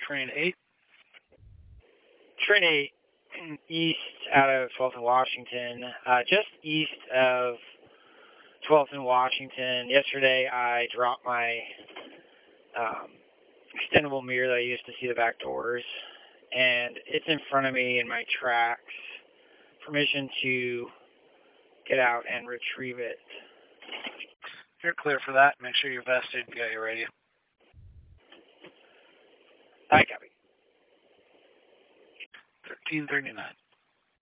Train 8. Train 8, east out of 12th and Washington, just east of 12th and Washington. Yesterday, I dropped my extendable mirror that I used to see the back doors, and it's in front of me in my tracks. Permission to get out and retrieve it. You're clear for that. Make sure you're vested. You got your radio. I copy. 1339.